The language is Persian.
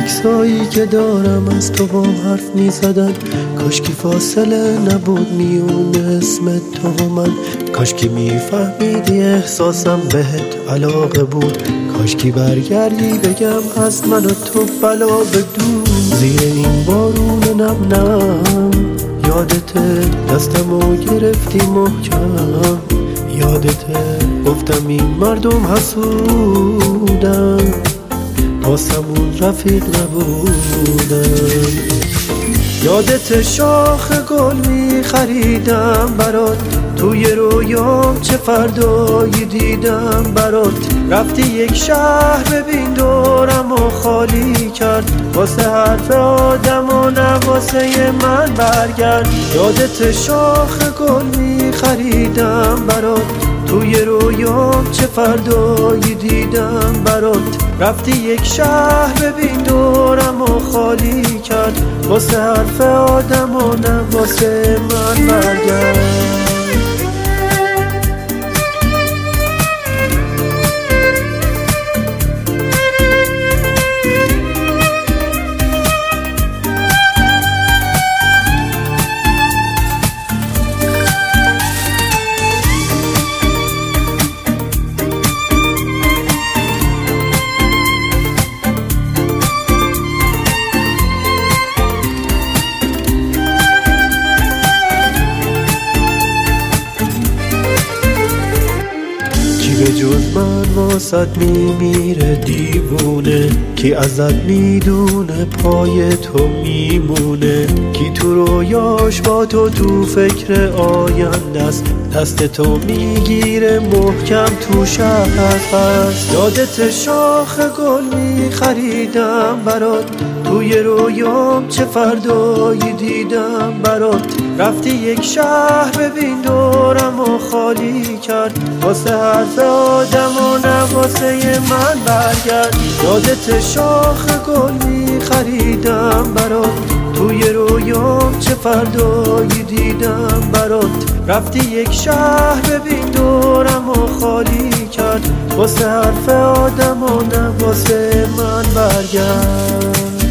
عکسایی که دارم از تو با حرف میزدن، کاشکی فاصله نبود میون اسم تو و من، کاشکی میفهمیدی احساسم بهت علاقه بود، کاشکی برگردی بگم از من و تو بلا بدون. زیر این بارون نم نم یادته دستمو گرفتی محکم، یادته گفتم این مردم حسودن، واسمون رفیق نبودن. یادت شاخ گل میخریدم برات، توی رویام چه فردایی دیدم برات، رفتی یک شهر ببین دورم و خالی کرد، واسه حرف آدم و نه واسه من برگرد. یادت شاخ گل میخریدم برات، توی رویام چه فردایی دیدم برات، رفتی یک شهر ببین دورم و خالی کرد، واسه حرف آدم و نه واسه من برگرد. به جز من واسد میمیره دیوونه، کی ازت میدونه پای تو میمونه، کی تو رویاش با تو فکر آینده است، دست تو میگیره محکم تو شهر هست. یادت شاخ گل میخریدم برات، توی رویام چه فردایی دیدم برات، رفتی یک شهر ببین دورم و خالی کرد، واسه حرف آدم و نه واسه من برگرد. یادت شاخ گل میخریدم برات، توی رویام چه فردایی دیدم برات، رفتی یک شهر ببین دورم و خالی کرد، واسه حرف آدم و نه واسه من برگرد.